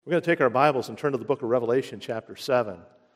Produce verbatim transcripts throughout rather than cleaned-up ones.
We're going to take our Bibles and turn to the book of Revelation, chapter seven.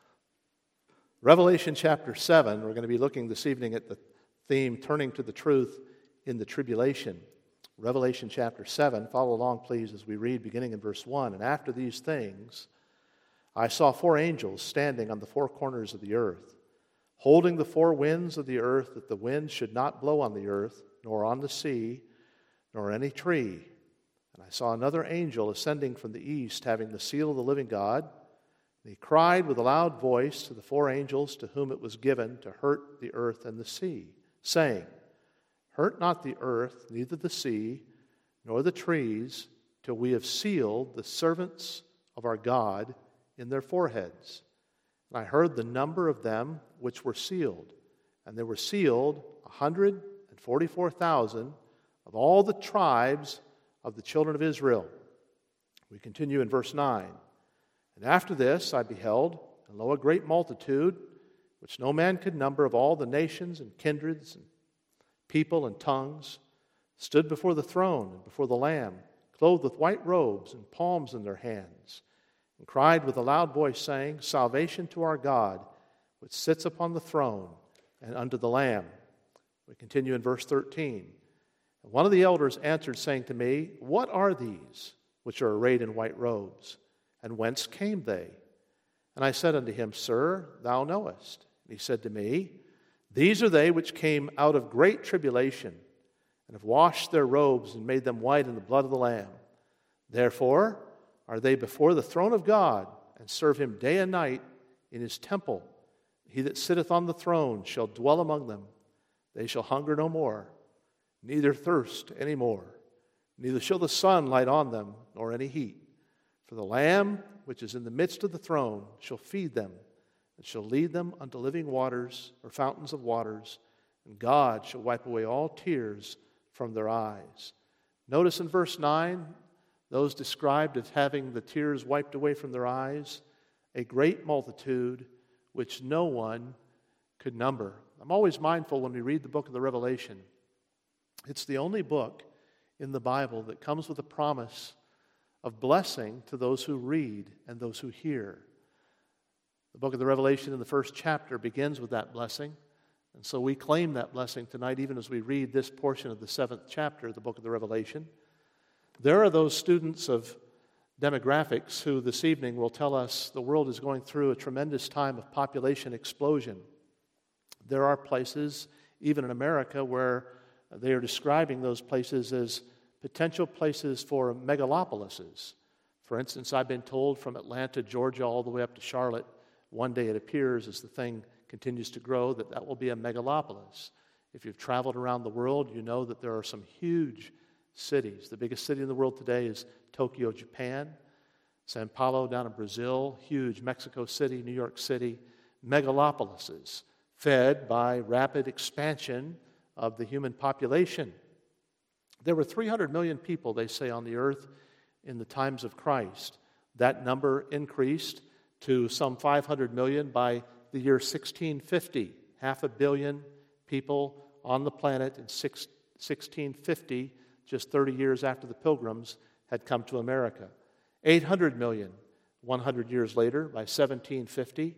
Revelation, chapter seven, we're going to be looking this evening at the theme, Turning to the Truth in the Tribulation. Revelation, chapter seven, follow along, please, as we read, beginning in verse one. And after these things, I saw four angels standing on the four corners of the earth, holding the four winds of the earth, that the wind should not blow on the earth, nor on the sea, nor any tree. And I saw another angel ascending from the east, having the seal of the living God. And he cried with a loud voice to the four angels to whom it was given to hurt the earth and the sea, saying, Hurt not the earth, neither the sea, nor the trees, till we have sealed the servants of our God in their foreheads. And I heard the number of them which were sealed, and there were sealed one hundred and forty-four thousand of all the tribes of the children of Israel. We continue in verse nine. And after this I beheld, and lo, a great multitude, which no man could number, of all the nations and kindreds and people and tongues, stood before the throne and before the Lamb, clothed with white robes and palms in their hands, and cried with a loud voice, saying, Salvation to our God, which sits upon the throne, and unto the Lamb. We continue in verse thirteen. And one of the elders answered, saying to me, What are these which are arrayed in white robes? And whence came they? And I said unto him, Sir, thou knowest. And he said to me, These are they which came out of great tribulation, and have washed their robes, and made them white in the blood of the Lamb. Therefore are they before the throne of God, and serve him day and night in his temple. He that sitteth on the throne shall dwell among them. They shall hunger no more, neither thirst any more. Neither shall the sun light on them, nor any heat. For the Lamb which is in the midst of the throne shall feed them, and shall lead them unto living waters, or fountains of waters, and God shall wipe away all tears from their eyes. Notice in verse nine, those described as having the tears wiped away from their eyes, a great multitude which no one could number. I'm always mindful when we read the book of the Revelation. It's the only book in the Bible that comes with a promise of blessing to those who read and those who hear. The book of the Revelation in the first chapter begins with that blessing, and so we claim that blessing tonight even as we read this portion of the seventh chapter of the book of the Revelation. There are those students of demographics who this evening will tell us the world is going through a tremendous time of population explosion. There are places, even in America, where they are describing those places as potential places for megalopolises. For instance, I've been told from Atlanta, Georgia, all the way up to Charlotte, one day it appears as the thing continues to grow that that will be a megalopolis. If you've traveled around the world, you know that there are some huge cities. The biggest city in the world today is Tokyo, Japan. Sao Paulo down in Brazil, huge. Mexico City, New York City, megalopolises fed by rapid expansion of the human population. There were three hundred million people, they say, on the earth in the times of Christ. That number increased to some five hundred million by the year sixteen fifty. Half a billion people on the planet in sixteen fifty, just thirty years after the Pilgrims had come to America. eight hundred million one hundred years later by seventeen fifty.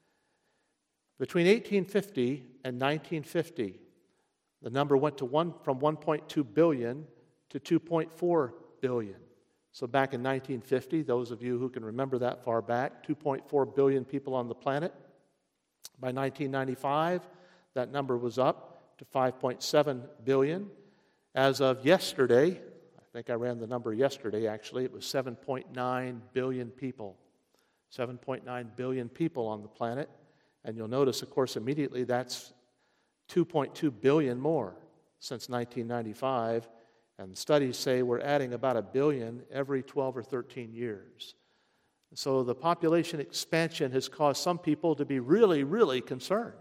Between eighteen fifty and nineteen fifty, the number went to one from one point two billion to two point four billion. So back in nineteen fifty, those of you who can remember that far back, two point four billion people on the planet. By nineteen ninety-five, that number was up to five point seven billion. As of yesterday, I think I ran the number yesterday actually, it was seven point nine billion people. seven point nine billion people on the planet. And you'll notice, of course, immediately that's two point two billion more since nineteen ninety-five, and studies say we're adding about a billion every twelve or thirteen years. So the population expansion has caused some people to be really, really concerned.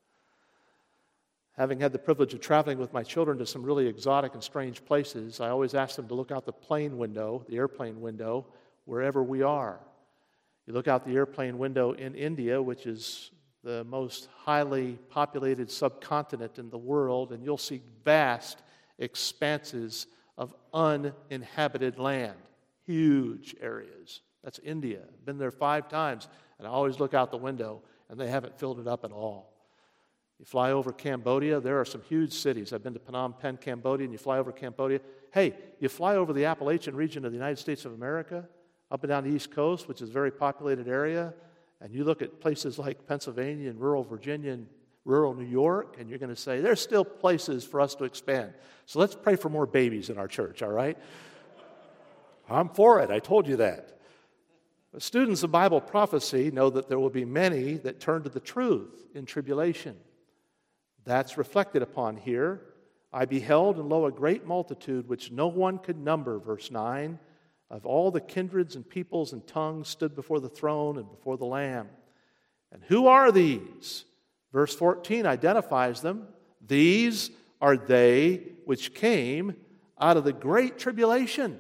Having had the privilege of traveling with my children to some really exotic and strange places, I always ask them to look out the plane window, the airplane window, wherever we are. You look out the airplane window in India, which is the most highly populated subcontinent in the world, and you'll see vast expanses of uninhabited land, huge areas. That's India. I've been there five times, and I always look out the window, and they haven't filled it up at all. You fly over Cambodia, there are some huge cities. I've been to Phnom Penh, Cambodia, and you fly over Cambodia. Hey, you fly over the Appalachian region of the United States of America, up and down the East Coast, which is a very populated area, and you look at places like Pennsylvania and rural Virginia and rural New York, and you're going to say, there's still places for us to expand. So let's pray for more babies in our church, all right? I'm for it. I told you that. But students of Bible prophecy know that there will be many that turn to the truth in tribulation. That's reflected upon here. I beheld, and lo, a great multitude, which no one could number, verse nine, of all the kindreds and peoples and tongues stood before the throne and before the Lamb. And who are these? Verse fourteen identifies them. These are they which came out of the great tribulation.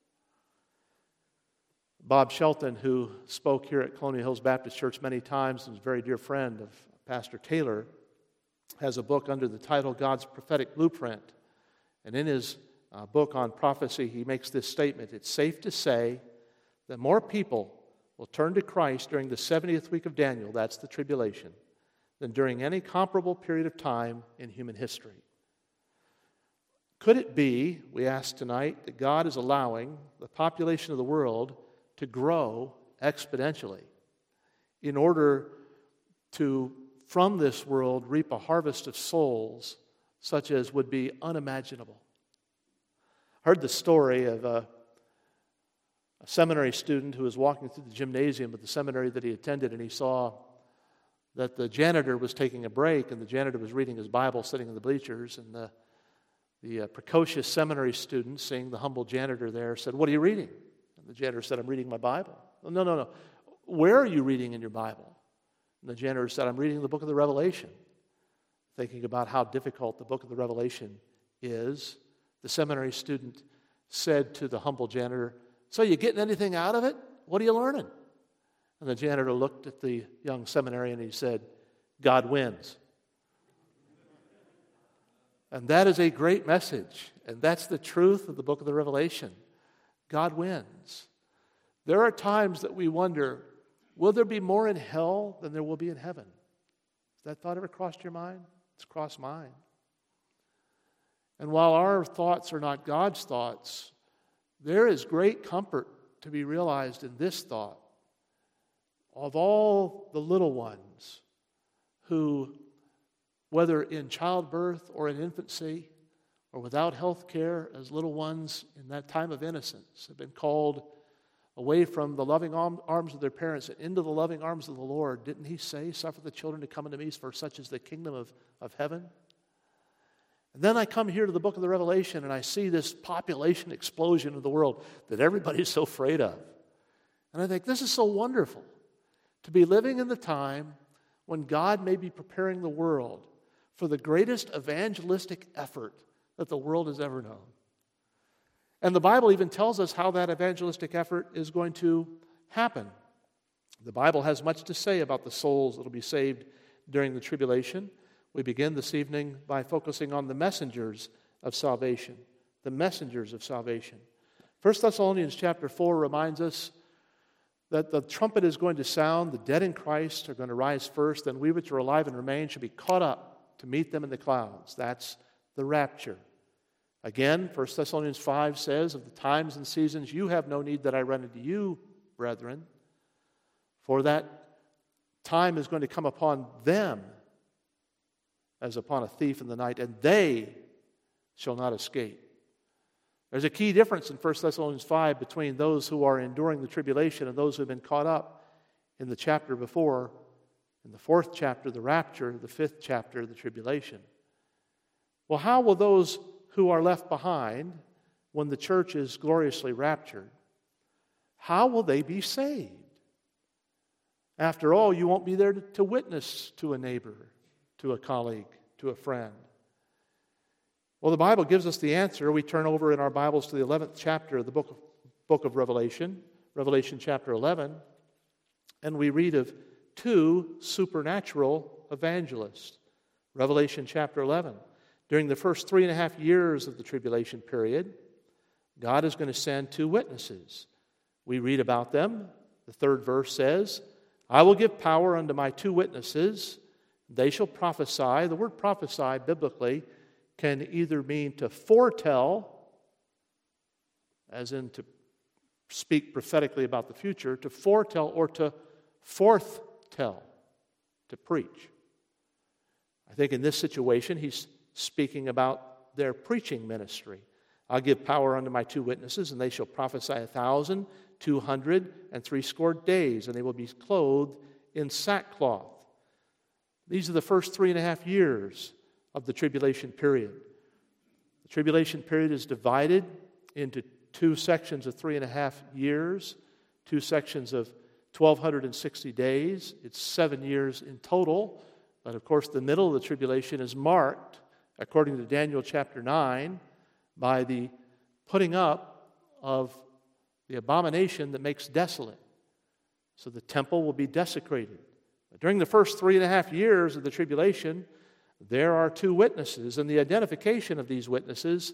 Bob Shelton, who spoke here at Colonial Hills Baptist Church many times and is a very dear friend of Pastor Taylor, has a book under the title God's Prophetic Blueprint. And in his uh, book on prophecy, he makes this statement: it's safe to say that more people will turn to Christ during the seventieth week of Daniel, that's the tribulation, than during any comparable period of time in human history. Could it be, we ask tonight, that God is allowing the population of the world to grow exponentially in order to, from this world, reap a harvest of souls such as would be unimaginable? I heard the story of a, a seminary student who was walking through the gymnasium of the seminary that he attended, and he saw that the janitor was taking a break, and the janitor was reading his Bible sitting in the bleachers, and the, the uh, precocious seminary student, seeing the humble janitor there, said, "What are you reading?" And the janitor said, "I'm reading my Bible." "Oh, no, no, no. Where are you reading in your Bible?" And the janitor said, "I'm reading the book of the Revelation." Thinking about how difficult the book of the Revelation is, the seminary student said to the humble janitor, "So you getting anything out of it? What are you learning?" And the janitor looked at the young seminarian and he said, "God wins." And that is a great message. And that's the truth of the book of the Revelation. God wins. There are times that we wonder, will there be more in hell than there will be in heaven? Has that thought ever crossed your mind? It's crossed mine. And while our thoughts are not God's thoughts, there is great comfort to be realized in this thought. Of all the little ones who, whether in childbirth or in infancy or without health care, as little ones in that time of innocence, have been called away from the loving arms of their parents and into the loving arms of the Lord, didn't he say, "Suffer the children to come unto me, for such is the kingdom of, of heaven"? And then I come here to the book of the Revelation and I see this population explosion of the world that everybody's so afraid of. And I think, this is so wonderful to be living in the time when God may be preparing the world for the greatest evangelistic effort that the world has ever known. And the Bible even tells us how that evangelistic effort is going to happen. The Bible has much to say about the souls that will be saved during the tribulation. We begin this evening by focusing on the messengers of salvation. The messengers of salvation. First Thessalonians chapter four reminds us that the trumpet is going to sound, the dead in Christ are going to rise first, then we which are alive and remain shall be caught up to meet them in the clouds. That's the rapture. Again, First Thessalonians five says, "Of the times and seasons you have no need that I run unto you, brethren, for that time is going to come upon them as upon a thief in the night, and they shall not escape." There's a key difference in First Thessalonians five between those who are enduring the tribulation and those who have been caught up in the chapter before, in the fourth chapter, the rapture, the fifth chapter, the tribulation. Well, how will those who are left behind when the church is gloriously raptured, how will they be saved? After all, you won't be there to, to witness to a neighbor, to a colleague, to a friend. Well, the Bible gives us the answer. We turn over in our Bibles to the eleventh chapter of the book of, book of Revelation, Revelation chapter eleven, and we read of two supernatural evangelists. Revelation chapter eleven. During the first three and a half years of the tribulation period, God is going to send two witnesses. We read about them. The third verse says, I will give power unto my two witnesses. They shall prophesy. The word prophesy biblically can either mean to foretell, as in to speak prophetically about the future, to foretell, or to forthtell, to preach. I think in this situation, he's speaking about their preaching ministry. I'll give power unto my two witnesses, and they shall prophesy a thousand, two hundred, and threescore days, and they will be clothed in sackcloth. These are the first three and a half years of the tribulation period. The tribulation period is divided into two sections of three and a half years, two sections of twelve sixty days. It's seven years in total. But of course, the middle of the tribulation is marked, according to Daniel chapter nine, by the putting up of the abomination that makes desolate. So the temple will be desecrated. But during the first three and a half years of the tribulation, there are two witnesses, and the identification of these witnesses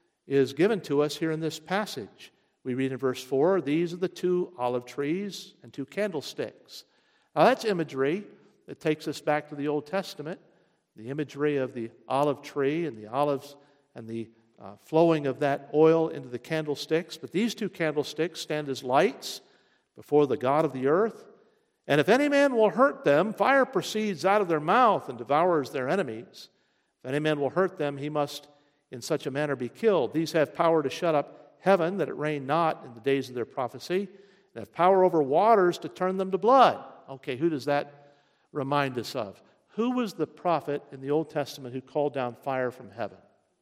is given to us here in this passage. We read in verse four, these are the two olive trees and two candlesticks. Now that's imagery that takes us back to the Old Testament, the imagery of the olive tree and the olives and the uh, flowing of that oil into the candlesticks. But these two candlesticks stand as lights before the God of the earth. And if any man will hurt them, fire proceeds out of their mouth and devours their enemies. If any man will hurt them, he must in such a manner be killed. These have power to shut up heaven, that it rain not in the days of their prophecy, and have power over waters to turn them to blood. Okay, who does that remind us of? Who was the prophet in the Old Testament who called down fire from heaven?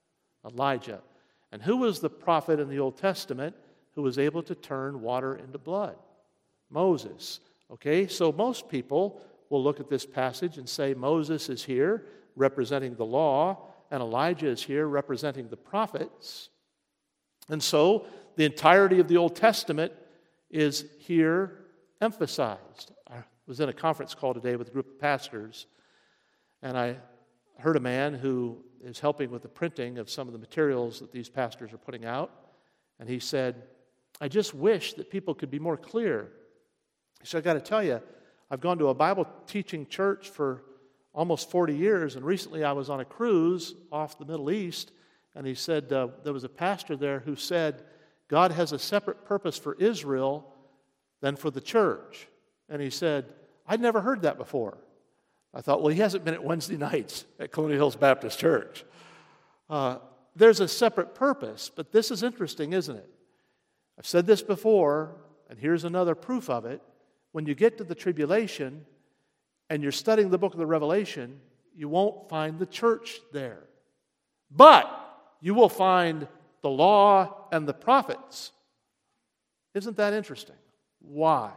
Elijah. And who was the prophet in the Old Testament who was able to turn water into blood? Moses. Okay, so most people will look at this passage and say Moses is here representing the law, and Elijah is here representing the prophets. And so the entirety of the Old Testament is here emphasized. I was in a conference call today with a group of pastors, and I heard a man who is helping with the printing of some of the materials that these pastors are putting out, and he said, I just wish that people could be more clear. He said, I've got to tell you, I've gone to a Bible teaching church for almost forty years, and recently I was on a cruise off the Middle East, and he said uh, there was a pastor there who said, God has a separate purpose for Israel than for the church. And he said, I'd never heard that before. I thought, well, he hasn't been at Wednesday nights at Colonial Hills Baptist Church. Uh, there's a separate purpose, but this is interesting, isn't it? I've said this before, and here's another proof of it. When you get to the tribulation and you're studying the book of the Revelation, you won't find the church there. But you will find the law and the prophets. Isn't that interesting? Why?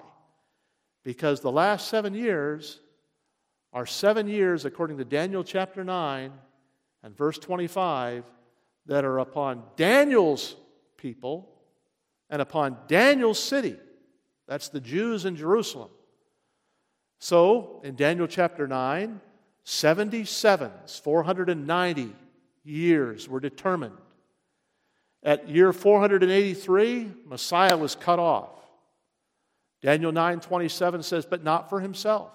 Because the last seven years are seven years, according to Daniel chapter nine and verse twenty-five, that are upon Daniel's people and upon Daniel's city. That's the Jews in Jerusalem. So, in Daniel chapter nine, seventy sevens, four hundred ninety years were determined. At year four hundred eighty-three, Messiah was cut off. Daniel nine twenty-seven says, but not for himself.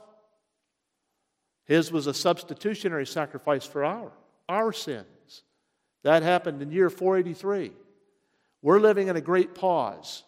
His was a substitutionary sacrifice for our, our sins. That happened in year four eighty-three. We're living in a great pause.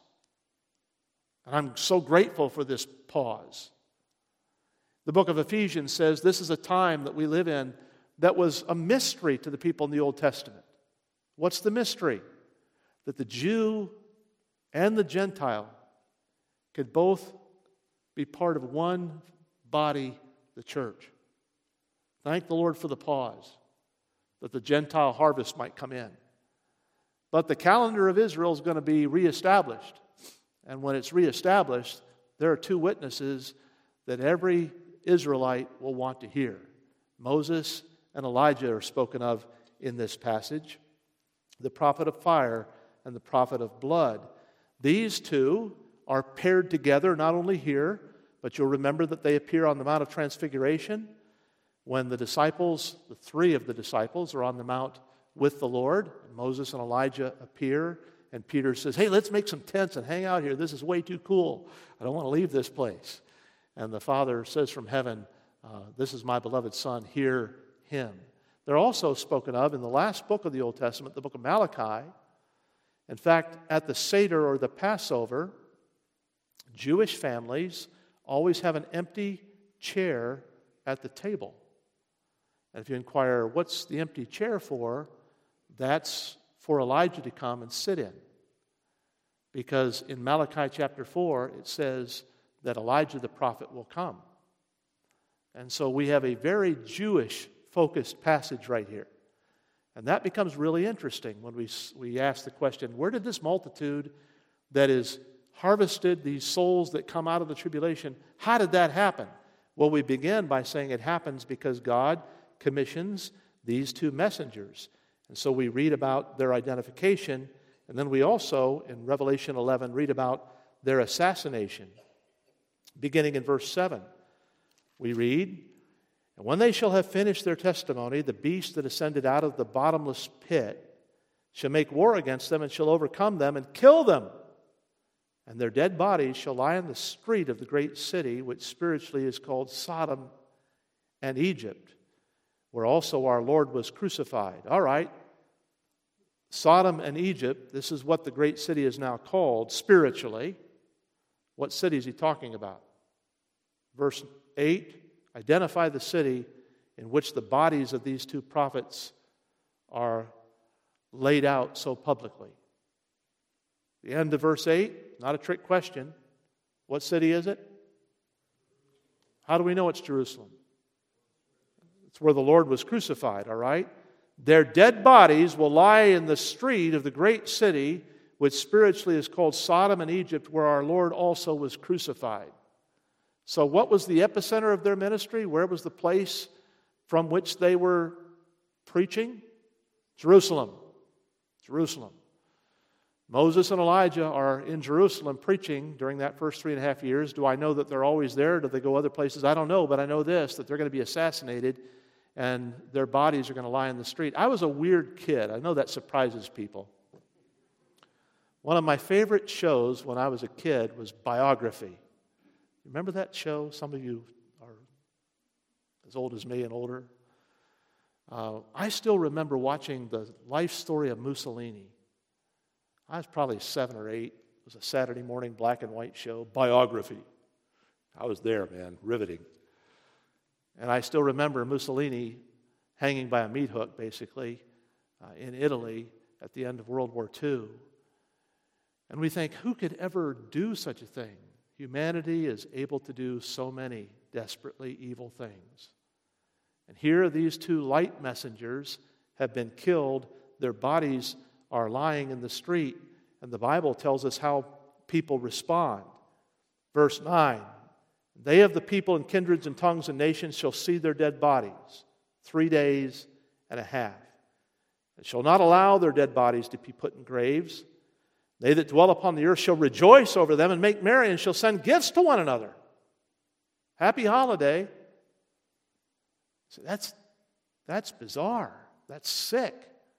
And I'm so grateful for this pause. The book of Ephesians says this is a time that we live in that was a mystery to the people in the Old Testament. What's the mystery? That the Jew and the Gentile could both be part of one body, the church. Thank the Lord for the pause, that the Gentile harvest might come in. But the calendar of Israel is going to be reestablished. And when it's reestablished, there are two witnesses that every Israelite will want to hear. Moses and Elijah are spoken of in this passage. The prophet of fire and the prophet of blood. These two are paired together not only here, but you'll remember that they appear on the Mount of Transfiguration when the disciples, the three of the disciples, are on the mount with the Lord. Moses and Elijah appear And Peter says, hey, let's make some tents and hang out here. This is way too cool. I don't want to leave this place. And the Father says from heaven, uh, this is my beloved Son, hear him. They're also spoken of in the last book of the Old Testament, the book of Malachi. In fact, at the Seder or the Passover, Jewish families always have an empty chair at the table. And if you inquire, what's the empty chair for? That's for Elijah to come and sit in. Because in Malachi chapter four, it says that Elijah the prophet will come. And so we have a very Jewish-focused passage right here. And that becomes really interesting when we, we ask the question, where did this multitude that is harvested, these souls that come out of the tribulation, how did that happen? Well, we begin by saying it happens because God commissions these two messengers. And so we read about their identification, and then we also, in Revelation eleven, read about their assassination. Beginning in verse seven, we read, and when they shall have finished their testimony, the beast that ascended out of the bottomless pit shall make war against them and shall overcome them and kill them. And their dead bodies shall lie in the street of the great city, which spiritually is called Sodom and Egypt, where also our Lord was crucified. All right, Sodom and Egypt, this is what the great city is now called spiritually. What city is he talking about? Verse eight, identify the city in which the bodies of these two prophets are laid out so publicly. The end of verse eight, not a trick question. What city is it? How do we know it's Jerusalem? It's where the Lord was crucified, all right? Their dead bodies will lie in the street of the great city, which spiritually is called Sodom and Egypt, where our Lord also was crucified. So what was the epicenter of their ministry? Where was the place from which they were preaching? Jerusalem. Jerusalem. Moses and Elijah are in Jerusalem preaching during that first three and a half years. Do I know that they're always there? Do they go other places? I don't know, but I know this, that they're going to be assassinated and their bodies are going to lie in the street. I was a weird kid. I know that surprises people. One of my favorite shows when I was a kid was Biography. Remember that show? Some of you are as old as me and older. Uh, I still remember watching the life story of Mussolini. I was probably seven or eight. It was a Saturday morning black and white show, Biography. I was there, man, riveting. And I still remember Mussolini hanging by a meat hook, basically, uh, in Italy at the end of World War Two. And we think, who could ever do such a thing? Humanity is able to do so many desperately evil things. And here these two light messengers have been killed. Their bodies are lying in the street. And the Bible tells us how people respond. Verse nine, they of the people and kindreds and tongues and nations shall see their dead bodies three days and a half. And shall not allow their dead bodies to be put in graves. They that dwell upon the earth shall rejoice over them and make merry and shall send gifts to one another. Happy holiday. So that's, that's bizarre. That's sick.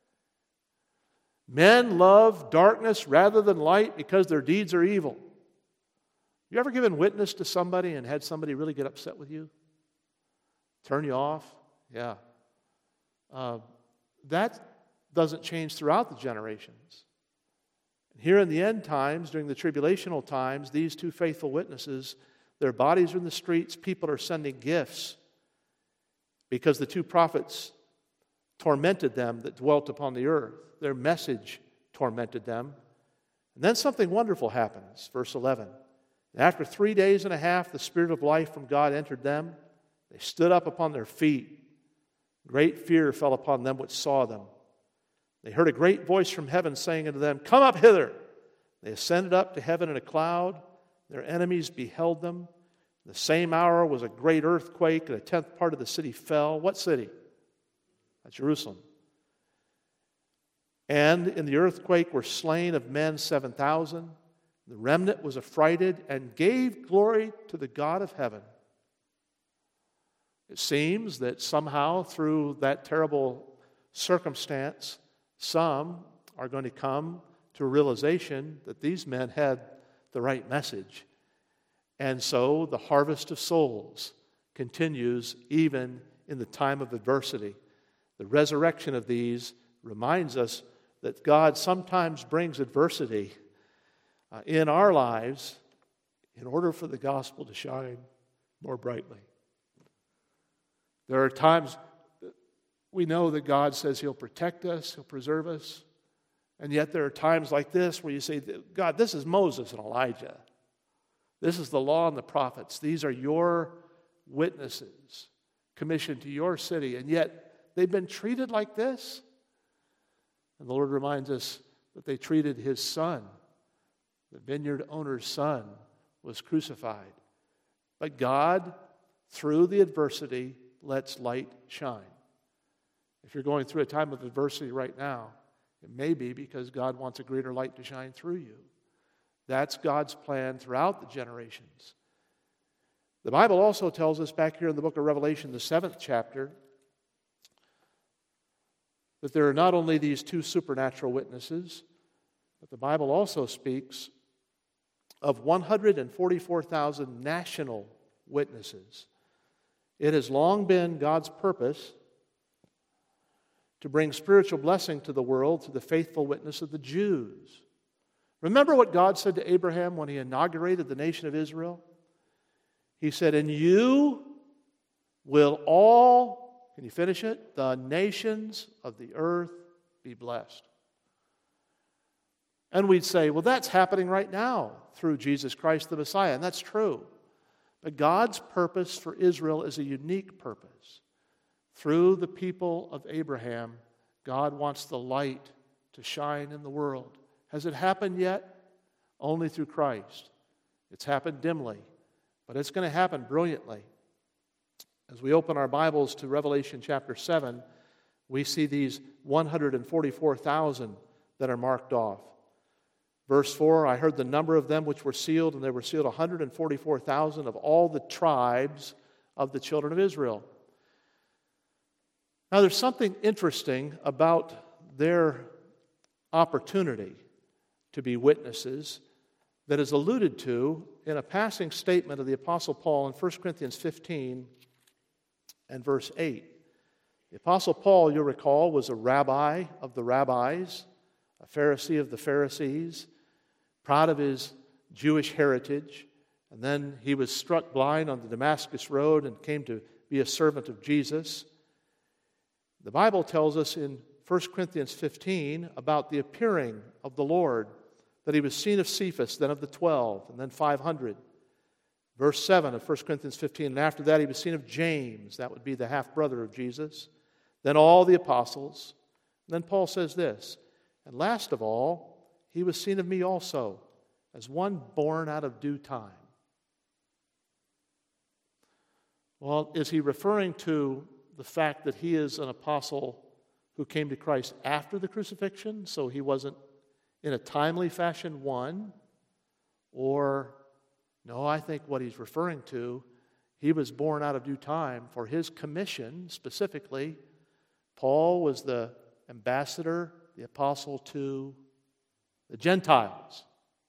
Men love darkness rather than light because their deeds are evil. You ever given witness to somebody and had somebody really get upset with you? Turn you off? Yeah. Uh, that doesn't change throughout the generations. Here in the end times, during the tribulational times, these two faithful witnesses, their bodies are in the streets. People are sending gifts because the two prophets tormented them that dwelt upon the earth. Their message tormented them. And then something wonderful happens. Verse eleven. After three days and a half, the Spirit of life from God entered them. They stood up upon their feet. Great fear fell upon them which saw them. They heard a great voice from heaven saying unto them, come up hither. They ascended up to heaven in a cloud. Their enemies beheld them. In the same hour was a great earthquake, and a tenth part of the city fell. What city? At Jerusalem. And in the earthquake were slain of men seven thousand. The remnant was affrighted and gave glory to the God of heaven. It seems that somehow through that terrible circumstance, some are going to come to a realization that these men had the right message. And so the harvest of souls continues even in the time of adversity. The resurrection of these reminds us that God sometimes brings adversity uh, in our lives in order for the gospel to shine more brightly. There are times that we know that God says He'll protect us, He'll preserve us, and yet there are times like this where you say, God, this is Moses and Elijah. This is the law and the prophets. These are your witnesses commissioned to your city, and yet they've been treated like this. And the Lord reminds us that they treated His son, the vineyard owner's son, was crucified. But God, through the adversity, lets light shine. If you're going through a time of adversity right now, it may be because God wants a greater light to shine through you. That's God's plan throughout the generations. The Bible also tells us back here in the book of Revelation, the seventh chapter, that there are not only these two supernatural witnesses, but the Bible also speaks of one hundred forty-four thousand national witnesses. It has long been God's purpose to bring spiritual blessing to the world through the faithful witness of the Jews. Remember what God said to Abraham when He inaugurated the nation of Israel? He said, "In you will all," can you finish it? "The nations of the earth be blessed." And we'd say, well, that's happening right now through Jesus Christ the Messiah, and that's true. But God's purpose for Israel is a unique purpose. Through the people of Abraham, God wants the light to shine in the world. Has it happened yet? Only through Christ. It's happened dimly, but it's going to happen brilliantly. As we open our Bibles to Revelation chapter seven, we see these one hundred forty-four thousand that are marked off. Verse four, I heard the number of them which were sealed, and they were sealed one hundred forty-four thousand of all the tribes of the children of Israel. Now there's something interesting about their opportunity to be witnesses that is alluded to in a passing statement of the Apostle Paul in First Corinthians fifteen and verse eight. The Apostle Paul, you'll recall, was a rabbi of the rabbis, a Pharisee of the Pharisees, proud of his Jewish heritage, and then he was struck blind on the Damascus Road and came to be a servant of Jesus. The Bible tells us in First Corinthians fifteen about the appearing of the Lord, that He was seen of Cephas, then of the twelve, and then five hundred. Verse seven of First Corinthians fifteen, and after that He was seen of James, that would be the half-brother of Jesus, then all the apostles. And then Paul says this, and last of all, He was seen of me also, as one born out of due time. Well, is he referring to the fact that he is an apostle who came to Christ after the crucifixion, so he wasn't in a timely fashion one? Or, no, I think what he's referring to, he was born out of due time for his commission specifically. Paul was the ambassador, the apostle to the Gentiles.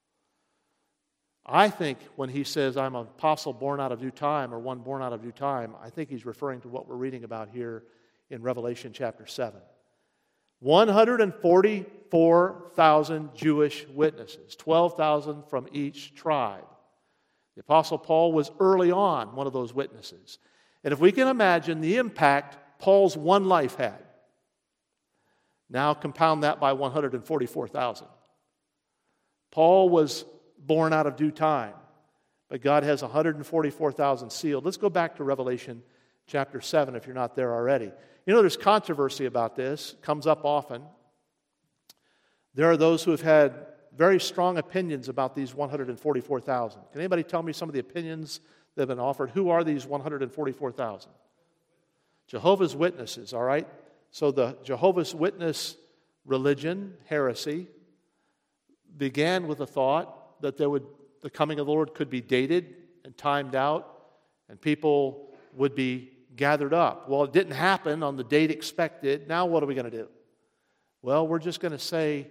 I think when he says, I'm an apostle born out of due time, or one born out of due time, I think he's referring to what we're reading about here in Revelation chapter seven. one hundred forty-four thousand Jewish witnesses, twelve thousand from each tribe. The Apostle Paul was early on one of those witnesses. And if we can imagine the impact Paul's one life had, now compound that by one hundred forty-four thousand. Paul was born out of due time, but God has one hundred forty-four thousand sealed. Let's go back to Revelation chapter seven if you're not there already. You know, there's controversy about this. It comes up often. There are those who have had very strong opinions about these one hundred forty-four thousand. Can anybody tell me some of the opinions that have been offered? Who are these one hundred forty-four thousand? Jehovah's Witnesses, all right? So the Jehovah's Witness religion, heresy, began with the thought that there would the coming of the Lord could be dated and timed out, and people would be gathered up. Well, it didn't happen on the date expected. Now what are we going to do? Well, we're just going to say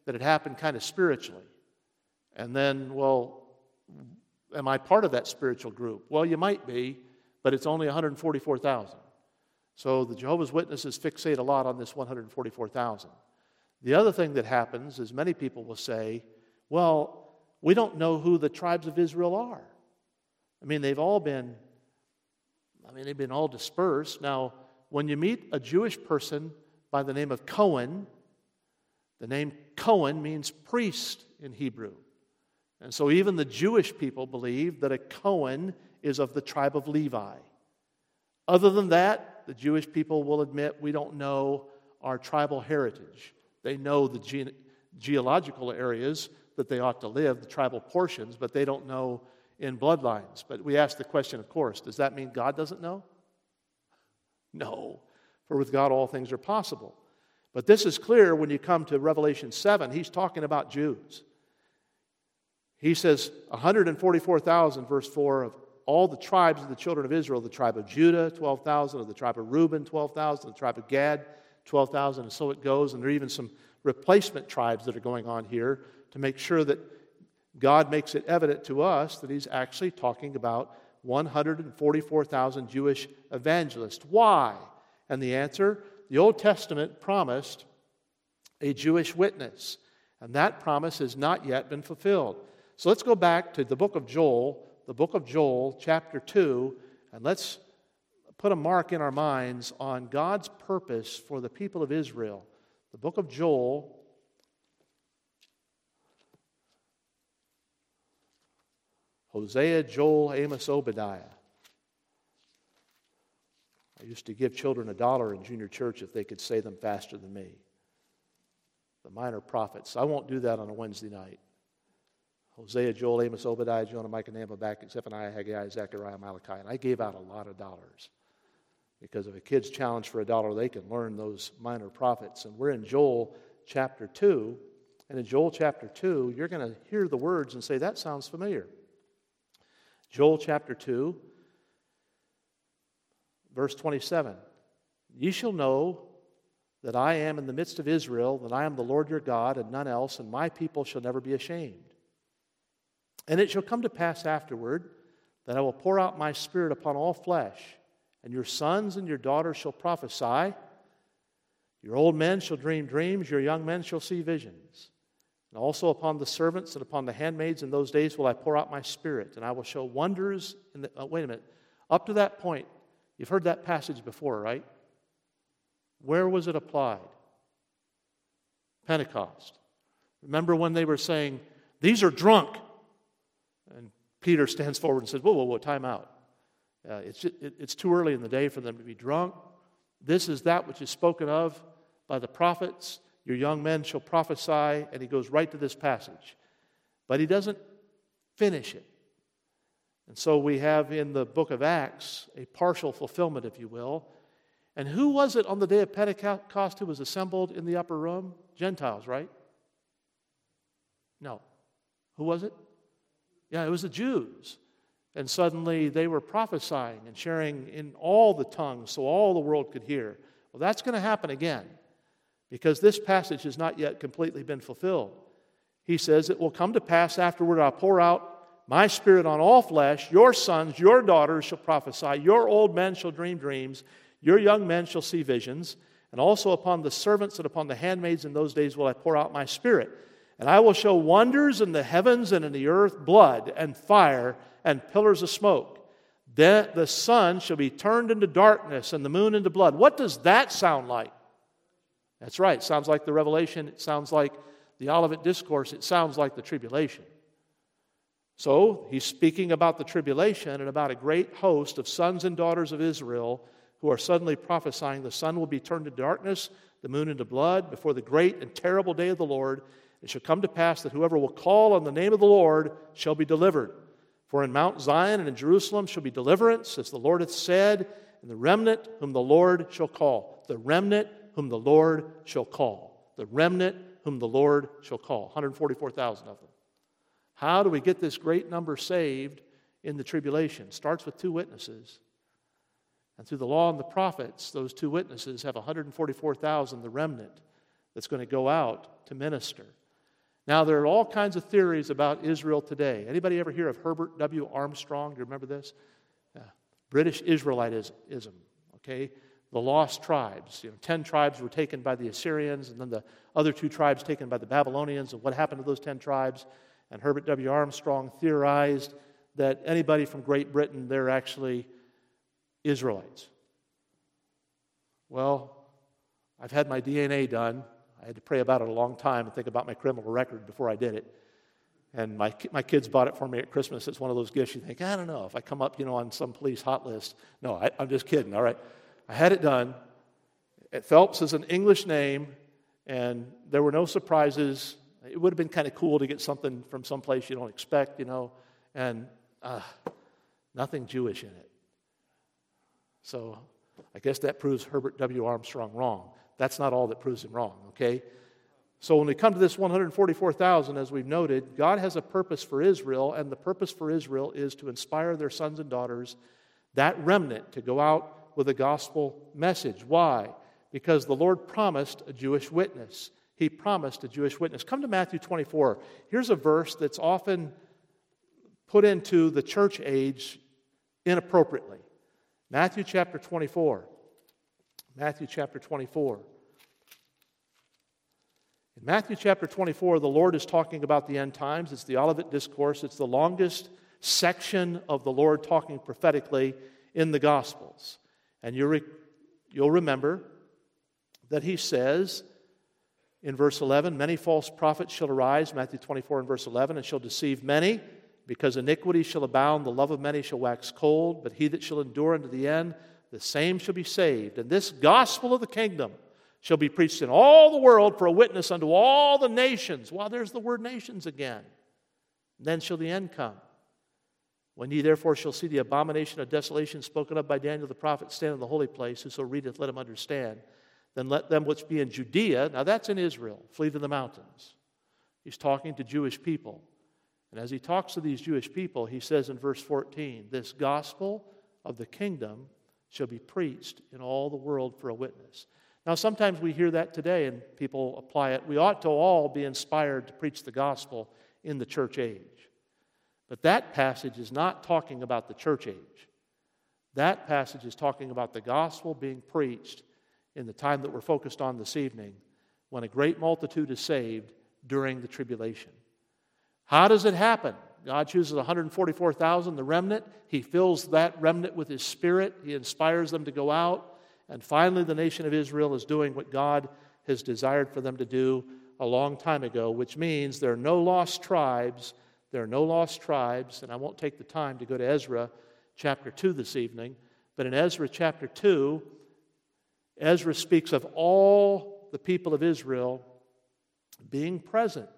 that it happened kind of spiritually. And then, well, am I part of that spiritual group? Well, you might be, but it's only one hundred forty-four thousand. So the Jehovah's Witnesses fixate a lot on this one hundred forty-four thousand. The other thing that happens is many people will say, well, we don't know who the tribes of Israel are. I mean, they've all been, I mean, they've been all dispersed. Now, when you meet a Jewish person by the name of Cohen, the name Cohen means priest in Hebrew. And so even the Jewish people believe that a Cohen is of the tribe of Levi. Other than that, the Jewish people will admit we don't know our tribal heritage. They know the ge- geological areas that they ought to live, the tribal portions, but they don't know in bloodlines. But we ask the question, of course, does that mean God doesn't know? No, for with God all things are possible. But this is clear when you come to Revelation seven. He's talking about Jews. He says one hundred forty-four thousand, verse four, of all the tribes of the children of Israel, the tribe of Judah, twelve thousand, of the tribe of Reuben, twelve thousand, the tribe of Gad, twelve thousand, and so it goes. And there are even some replacement tribes that are going on here to make sure that God makes it evident to us that He's actually talking about one hundred forty-four thousand Jewish evangelists. Why? And the answer, the Old Testament promised a Jewish witness, and that promise has not yet been fulfilled. So let's go back to the book of Joel, the book of Joel, chapter two, and let's put a mark in our minds on God's purpose for the people of Israel. The book of Joel, Hosea, Joel, Amos, Obadiah. I used to give children a dollar in junior church if they could say them faster than me. The minor prophets. I won't do that on a Wednesday night. Hosea, Joel, Amos, Obadiah, Jonah, Micah, Nahum, Habakkuk, Zephaniah, Haggai, Zechariah, Malachi. And I gave out a lot of dollars. Because if a kid's challenged for a dollar, they can learn those minor prophets. And we're in Joel chapter two. And in Joel chapter two, you're going to hear the words and say, that sounds familiar. Joel chapter two, verse twenty-seven. Ye shall know that I am in the midst of Israel, that I am the Lord your God, and none else, and my people shall never be ashamed. And it shall come to pass afterward that I will pour out my Spirit upon all flesh, and your sons and your daughters shall prophesy. Your old men shall dream dreams, your young men shall see visions. And also upon the servants and upon the handmaids in those days will I pour out my Spirit, and I will show wonders in the... Oh, wait a minute. Up to that point, you've heard that passage before, right? Where was it applied? Pentecost. Remember when they were saying, these are drunk. And Peter stands forward and says, whoa, whoa, whoa, time out. Uh, it's, just, it, it's too early in the day for them to be drunk. This is that which is spoken of by the prophets. Your young men shall prophesy. And he goes right to this passage. But he doesn't finish it. And so we have in the book of Acts a partial fulfillment, if you will. And who was it on the day of Pentecost who was assembled in the upper room? Gentiles, right? No. Who was it? Yeah, it was the Jews. And suddenly they were prophesying and sharing in all the tongues so all the world could hear. Well, that's going to happen again because this passage has not yet completely been fulfilled. He says, it will come to pass afterward, I'll pour out my Spirit on all flesh. Your sons, your daughters shall prophesy. Your old men shall dream dreams. Your young men shall see visions. And also upon the servants and upon the handmaids in those days will I pour out my Spirit. And I will show wonders in the heavens and in the earth, blood and fire and pillars of smoke. Then the sun shall be turned into darkness and the moon into blood. What does that sound like? That's right. It sounds like the Revelation. It sounds like the Olivet Discourse. It sounds like the tribulation. So he's speaking about the tribulation and about a great host of sons and daughters of Israel who are suddenly prophesying the sun will be turned to darkness, the moon into blood, before the great and terrible day of the Lord. It shall come to pass that whoever will call on the name of the Lord shall be delivered. For in Mount Zion and in Jerusalem shall be deliverance, as the Lord hath said, and the remnant whom the Lord shall call. The remnant whom the Lord shall call. The remnant whom the Lord shall call. one hundred forty-four thousand of them. How do we get this great number saved in the tribulation? It starts with two witnesses. And through the law and the prophets, those two witnesses have one hundred forty-four thousand, the remnant, that's going to go out to minister. Now, there are all kinds of theories about Israel today. Anybody ever hear of Herbert W. Armstrong? Do you remember this? Yeah. British Israelitism, okay? The lost tribes. You know, ten tribes were taken by the Assyrians, and then the other two tribes taken by the Babylonians, and what happened to those ten tribes? And Herbert W. Armstrong theorized that anybody from Great Britain, they're actually Israelites. Well, I've had my D N A done. I had to pray about it a long time and think about my criminal record before I did it. And my my kids bought it for me at Christmas. It's one of those gifts you think, I don't know, if I come up, you know, on some police hot list. No, I, I'm just kidding, all right? I had it done. Phelps is an English name, and there were no surprises. It would have been kind of cool to get something from someplace you don't expect, you know, and uh, nothing Jewish in it. So I guess that proves Herbert W. Armstrong wrong. That's not all that proves him wrong, okay? So when we come to this one hundred forty-four thousand, as we've noted, God has a purpose for Israel, and the purpose for Israel is to inspire their sons and daughters, that remnant, to go out with a gospel message. Why? Because the Lord promised a Jewish witness. He promised a Jewish witness. Come to Matthew twenty-four. Here's a verse that's often put into the church age inappropriately. Matthew chapter twenty-four. Matthew chapter twenty-four. In Matthew chapter twenty-four, the Lord is talking about the end times. It's the Olivet Discourse. It's the longest section of the Lord talking prophetically in the Gospels. And you'll, re- you'll remember that he says in verse eleven, many false prophets shall arise, Matthew twenty-four and verse eleven, and shall deceive many, because iniquity shall abound, the love of many shall wax cold, but he that shall endure unto the end, the same shall be saved. And this gospel of the kingdom shall be preached in all the world for a witness unto all the nations. Well, there's the word nations again. Then shall the end come. When ye therefore shall see the abomination of desolation spoken of by Daniel the prophet stand in the holy place, whoso readeth, let him understand. Then let them which be in Judea, now that's in Israel, flee to the mountains. He's talking to Jewish people. And as he talks to these Jewish people, he says in verse fourteen, this gospel of the kingdom shall be preached in all the world for a witness. Now, sometimes we hear that today and people apply it. We ought to all be inspired to preach the gospel in the church age. But that passage is not talking about the church age. That passage is talking about the gospel being preached in the time that we're focused on this evening, when a great multitude is saved during the tribulation. How does it happen? God chooses one hundred forty-four thousand, the remnant. He fills that remnant with His Spirit. He inspires them to go out. And finally, the nation of Israel is doing what God has desired for them to do a long time ago, which means there are no lost tribes. There are no lost tribes. And I won't take the time to go to Ezra chapter two this evening. But in Ezra chapter two, Ezra speaks of all the people of Israel being present.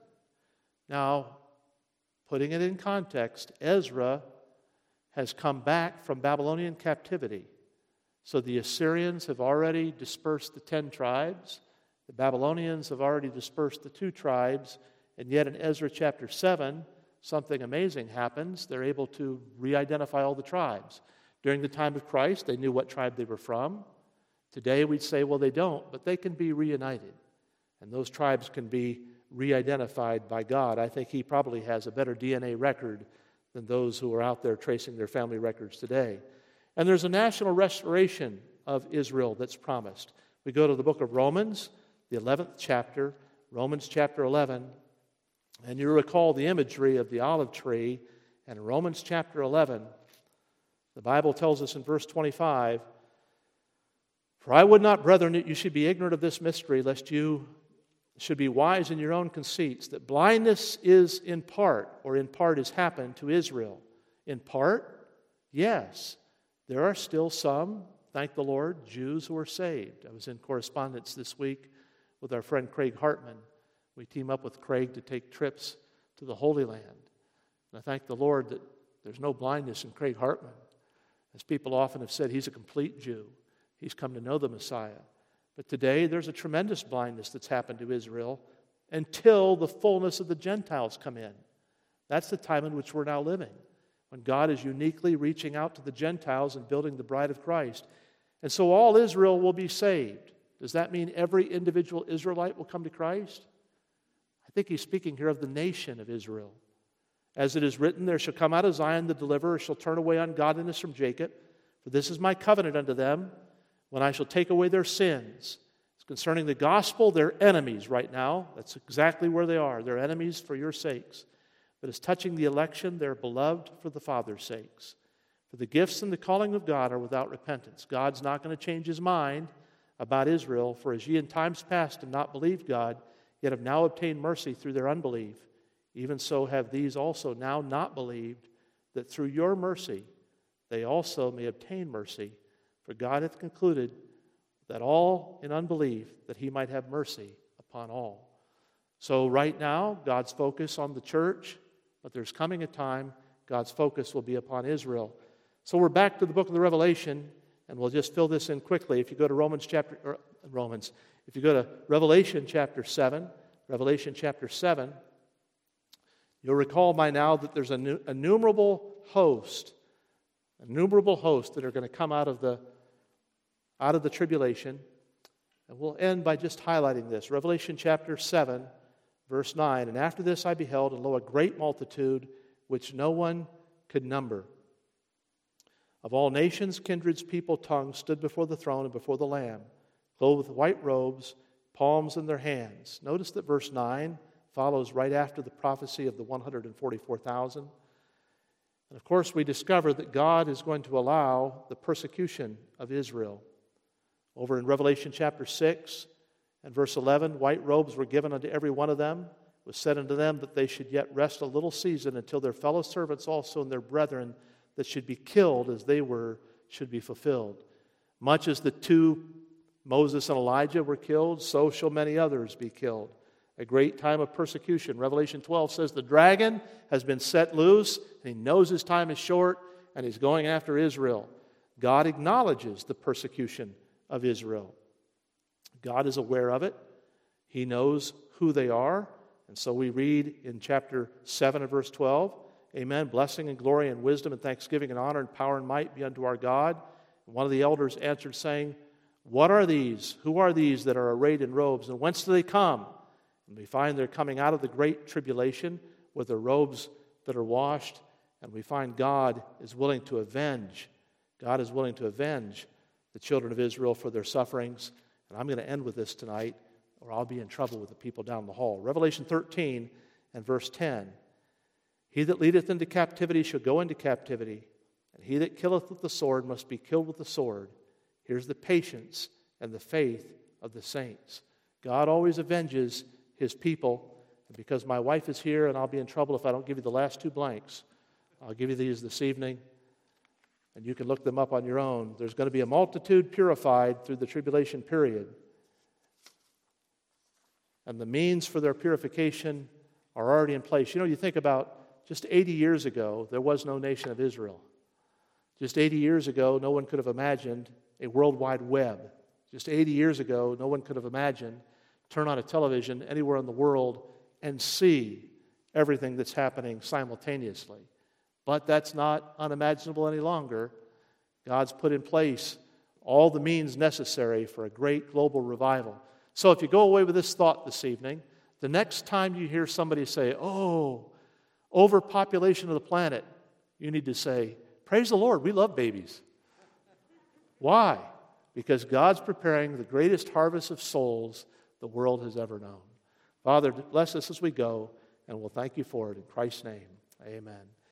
Now, putting it in context, Ezra has come back from Babylonian captivity. So the Assyrians have already dispersed the ten tribes. The Babylonians have already dispersed the two tribes. And yet in Ezra chapter seven, something amazing happens. They're able to re-identify all the tribes. During the time of Christ, they knew what tribe they were from. Today we'd say, well, they don't, but they can be reunited. And those tribes can be re-identified by God. I think He probably has a better D N A record than those who are out there tracing their family records today. And there's a national restoration of Israel that's promised. We go to the book of Romans, the eleventh chapter, Romans chapter eleven, and you recall the imagery of the olive tree. And in Romans chapter eleven, the Bible tells us in verse twenty-five, for I would not, brethren, that you should be ignorant of this mystery, lest you should be wise in your own conceits, that blindness is in part, or in part has happened to Israel. In part, yes. There are still some, thank the Lord, Jews who are saved. I was in correspondence this week with our friend Craig Hartman. We team up with Craig to take trips to the Holy Land. And I thank the Lord that there's no blindness in Craig Hartman. As people often have said, he's a complete Jew. He's come to know the Messiah. But today, there's a tremendous blindness that's happened to Israel until the fullness of the Gentiles come in. That's the time in which we're now living, when God is uniquely reaching out to the Gentiles and building the bride of Christ. And so all Israel will be saved. Does that mean every individual Israelite will come to Christ? I I think he's speaking here of the nation of Israel. As it is written, there shall come out of Zion the deliverer, shall turn away ungodliness from Jacob. For this is my covenant unto them, when I shall take away their sins. It's concerning the gospel, they're enemies right now. That's exactly where they are. They're enemies for your sakes. But as touching the election, they're beloved for the Father's sakes. For the gifts and the calling of God are without repentance. God's not going to change his mind about Israel. For as ye in times past have not believed God, yet have now obtained mercy through their unbelief, even so have these also now not believed, that through your mercy they also may obtain mercy. For God hath concluded that all in unbelief, that he might have mercy upon all. So right now, God's focus on the church, but there's coming a time God's focus will be upon Israel. So we're back to the book of the Revelation, and we'll just fill this in quickly. If you go to Romans chapter, or Romans, if you go to Revelation chapter seven, Revelation chapter seven, you'll recall by now that there's an innumerable host, innumerable host that are going to come out of the out of the tribulation. And we'll end by just highlighting this. Revelation chapter seven, verse nine. And after this I beheld, and lo, a great multitude, which no one could number, of all nations, kindreds, people, tongues, stood before the throne and before the Lamb, clothed with white robes, palms in their hands. Notice that verse nine follows right after the prophecy of the one hundred forty-four thousand. And of course, we discover that God is going to allow the persecution of Israel. Over in Revelation chapter six and verse eleven, white robes were given unto every one of them. It was said unto them that they should yet rest a little season until their fellow servants also and their brethren that should be killed as they were should be fulfilled. Much as the two, Moses and Elijah, were killed, so shall many others be killed. A great time of persecution. Revelation twelve says the dragon has been set loose, and he knows his time is short, and he's going after Israel. God acknowledges the persecution of Israel. God is aware of it. He knows who they are. And so we read in chapter seven and verse twelve, Amen, blessing and glory and wisdom and thanksgiving and honor and power and might be unto our God. And one of the elders answered, saying, What are these? Who are these that are arrayed in robes? And whence do they come? And we find they're coming out of the great tribulation with their robes that are washed. And we find God is willing to avenge. God is willing to avenge the children of Israel for their sufferings. And I'm going to end with this tonight, or I'll be in trouble with the people down the hall. Revelation thirteen and verse ten. He that leadeth into captivity shall go into captivity, and he that killeth with the sword must be killed with the sword. Here's the patience and the faith of the saints. God always avenges his people. And because my wife is here, and I'll be in trouble if I don't give you the last two blanks, I'll give you these this evening, and you can look them up on your own. There's going to be a multitude purified through the tribulation period. And the means for their purification are already in place. You know, you think about just eighty years ago, there was no nation of Israel. Just eighty years ago, no one could have imagined a World Wide Web. Just eighty years ago, no one could have imagined turn on a television anywhere in the world and see everything that's happening simultaneously. But that's not unimaginable any longer. God's put in place all the means necessary for a great global revival. So if you go away with this thought this evening, the next time you hear somebody say, oh, overpopulation of the planet, you need to say, praise the Lord, we love babies. Why? Because God's preparing the greatest harvest of souls the world has ever known. Father, bless us as we go, and we'll thank you for it. In Christ's name, amen.